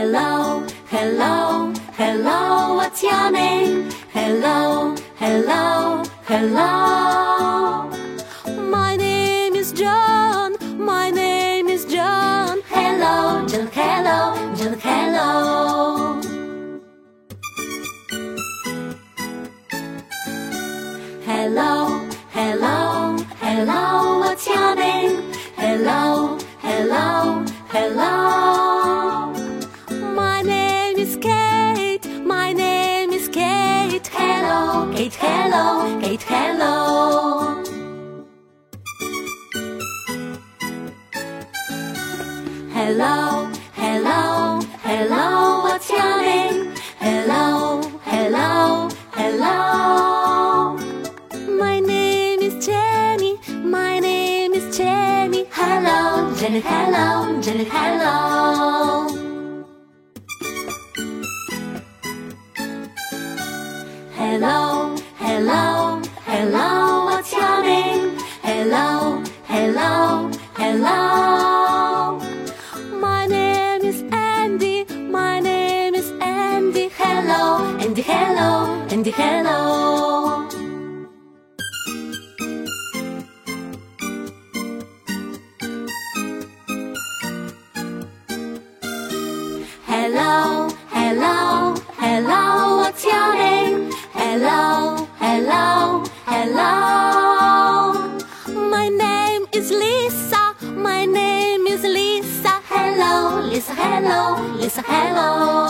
Hello, hello, hello, what's your name? Hello, hello, hello. My name is John. My name is John. Hello, John, hello, John, hello. Hello, hello, hello, what's your name? Hello, hello, hello. My name is Kate. My name is Kate. Hello, Kate, hello, Kate, hello. Hello, hello, hello, what's your name? Hello, hello, hello. My name is Jenny. My name is Jenny. Hello, Jenny, hello, Jenny, hello. Hello, hello, hello, what's your name? Hello, hello, hello. My name is Andy. My name is Andy. Hello, Andy, hello, Andy, hello. Hello, hello, hello, what's your name? Hello, hello, hello. My name is Lisa. My name is Lisa. Hello, Lisa, hello, Lisa, hello.